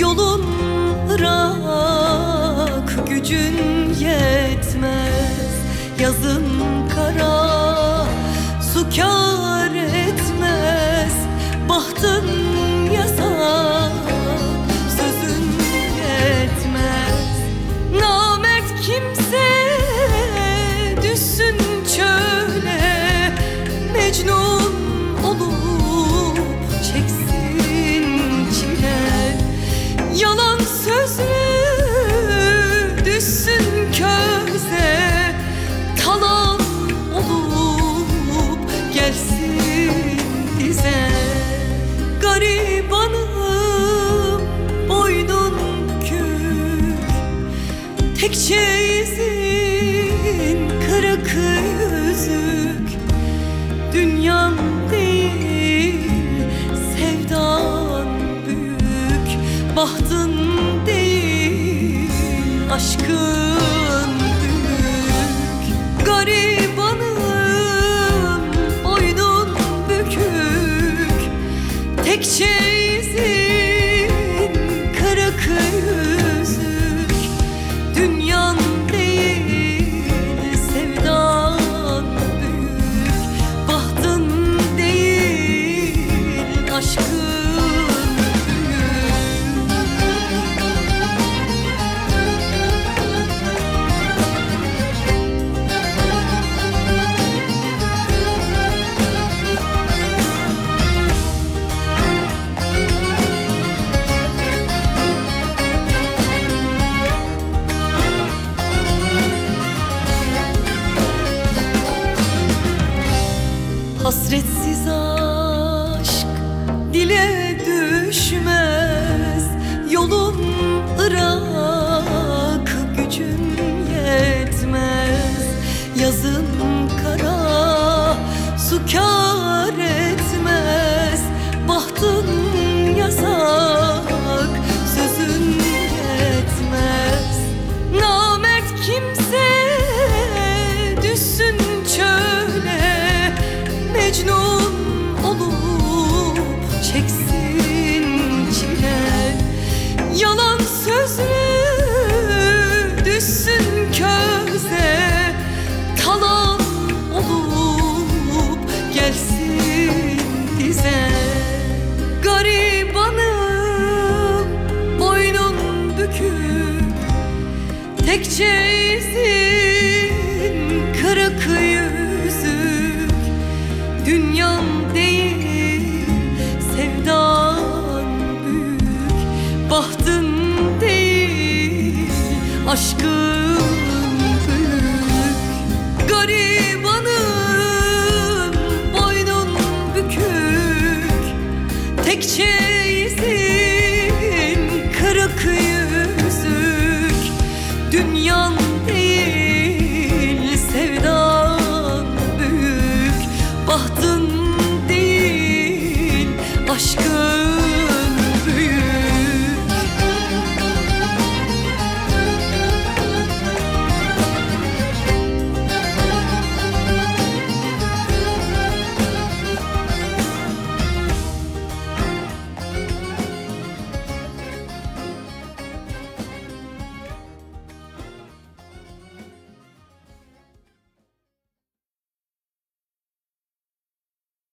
Yolun ırak, gücün yetmez. Yazın kara, su kâr etmez. Bahtın yasak, sözün yetmez. Namert kimse düşsün çöle, Mecnun olup çeksin çile. Yalan sözlü düşsün köze, talan olup gelsin dize. Garibanım boynun bükük, tek çeyizin kırık yüzük. Dünyan değil sevdan büyük, bahtın değil aşkın büyük. Garibanım boynun bükük, tek çeyizin kırık yüzük. Dünyan değil sevdan büyük, bahtın değil aşkın hasretsiz aşk dile düşmez. Yolun ırak, gücün yetmez. Yazın kara, su kâr etmez. Bahtın yasak, sözün yetmez. Namert kimse düşsün çöle, Mecnun olup çeksin çile. Yalan sözlü düşsün köze, talan olup gelsin dize. Garibanım boynun bükük, tek çeyizin kırık yüzük. Dünyam değil sevdan büyük, bahtın değil aşkın büyük. Garibanım boynun bükük, tek çeyizin